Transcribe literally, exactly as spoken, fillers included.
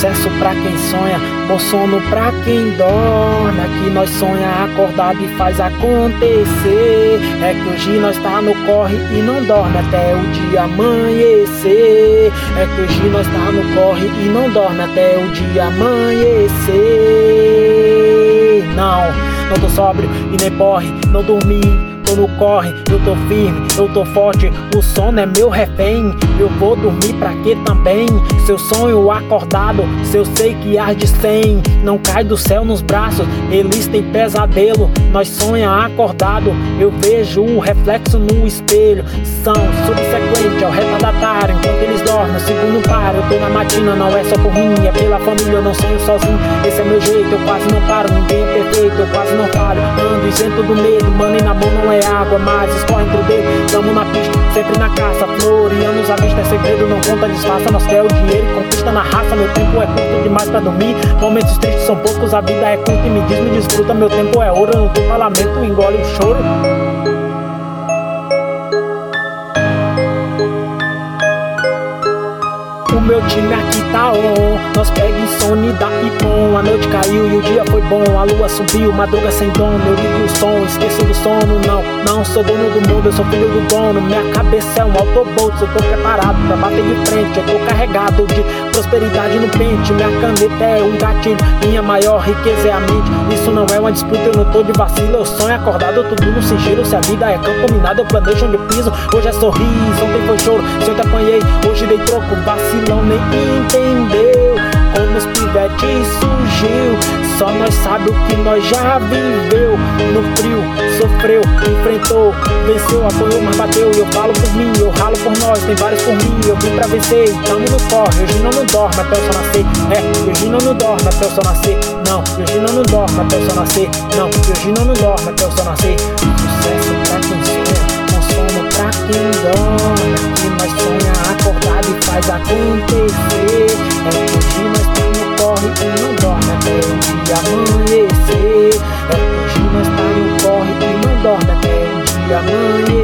Sucesso pra quem sonha, bom sono pra quem dorme. Aqui nós sonha acordado e faz acontecer. É que hoje nós tá no corre e não dorme até o dia amanhecer. É que hoje nós tá no corre e não dorme até o dia amanhecer. Não, não tô sóbrio e nem porre, não dormi. Tô no corre, eu tô firme, eu tô forte, o sono é meu refém. Eu vou dormir pra quê também? Seu sonho acordado, se eu sei que arde cem. Não cai do céu nos braços, eles têm pesadelo. Nós sonha acordado, eu vejo o reflexo no espelho. São subsequente ao retardatário, enquanto eles dormem, o segundo para. Eu tô na matina, não é só por mim, é pela família, eu não sonho sozinho. Esse é meu jeito, eu quase não paro, ninguém é perfeito, eu quase não falho. Ando isento do medo, mano, e na mão não é água, mas escorre entre o dedo. Tamo na pista, sempre na caça, floreamos a vista, é segredo, não conta, disfarça. Nós quer o dinheiro e conquista na raça. Meu tempo é curto demais pra dormir, momentos tristes são poucos, a vida é curta e me diz, me desfruta. Meu tempo é ouro, eu não tô pra lamento, engole o choro. O meu time aqui tá on, nós pega insônia e dá ipom. A noite caiu e o dia foi bom, a lua subiu, madruga sem dono. Eu ligo o som, esqueço do sono, não, não sou dono do mundo, eu sou filho do dono. Minha cabeça é um autobolt, eu tô preparado pra bater de frente. Eu tô carregado de prosperidade no pente, minha caneta é um gatilho, minha maior riqueza é a mente. Isso não é uma disputa, eu não tô de vacilo, eu sonho acordado, tudo no sigilo. Se a vida é campo minado, eu planejo onde piso. Hoje é sorriso, ontem foi choro, se eu te apanhei, hoje dei troco, vacilão nem entendeu como os pivetes surgiu. Só nós sabe o que nós já viveu. No frio, sofreu, enfrentou, venceu, apoiou, mas bateu. Eu falo por mim, eu ralo por nós, tem vários por mim. Eu vim pra vencer, tamo no corre. Hoje não não dorme até o sol nascer. É, hoje não não dorme até o sol nascer. Não, hoje não não dorme até o sol nascer. Não, hoje não não dorme até o sol nascer. Sucesso pra quem sonha, com sono pra quem dorme. Aqui nós sonha acordado e faz acontecer. É que hoje nós tá no corre e não dorme até o dia amanhecer. É que hoje nós tá no corre e não dorme até o dia amanhecer.